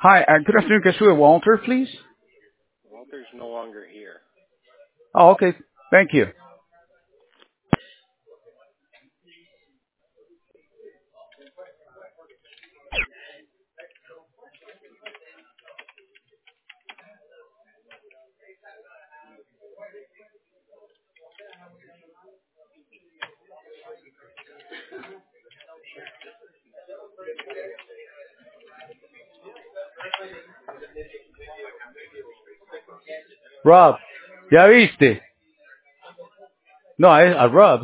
Hi, good afternoon. Can I speak with Walter, please? Walter's no longer here. Oh, okay. Thank you. Rob, ¿ya viste? No, a Rob.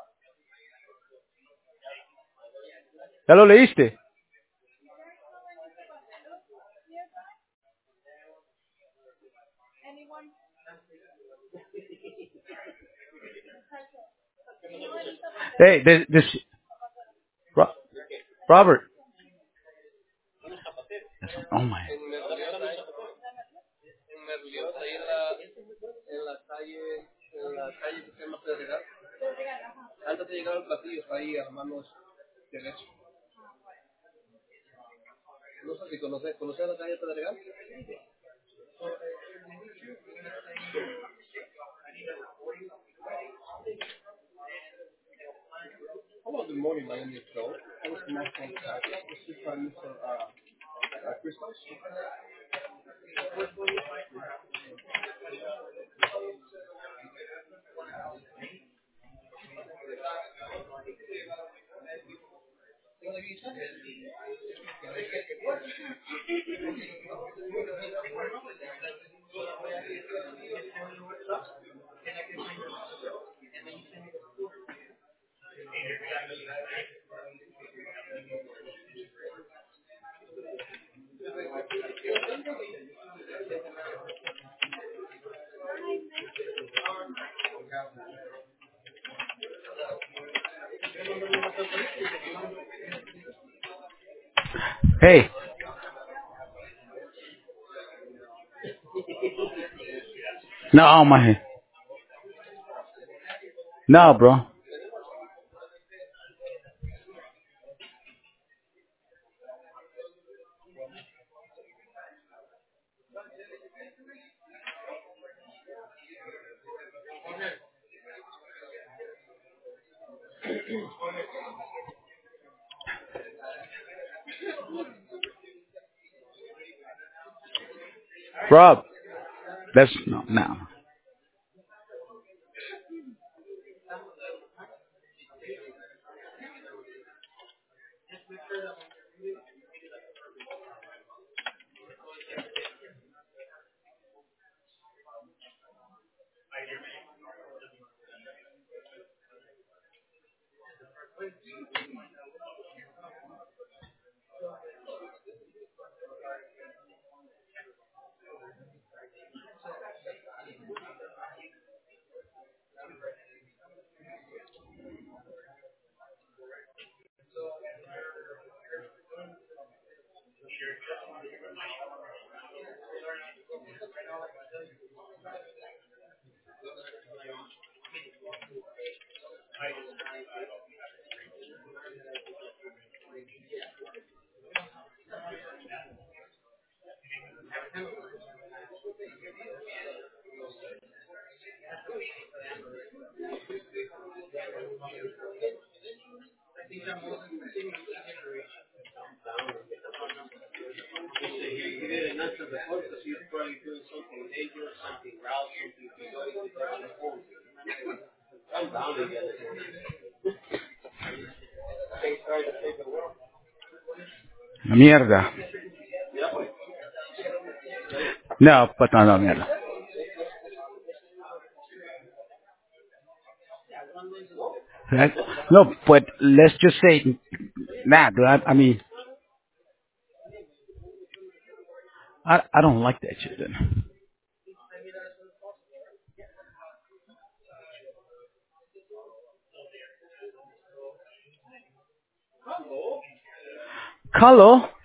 ¿Ya lo leíste? Hey, Ro- Robert. Oh my. Hey. No, oh my. No, bro. Rob, that's no. Mierda. No, but no, mierda. That- No, but let's just say, nah, dude. I mean, I don't like that shit. Then. Carlo.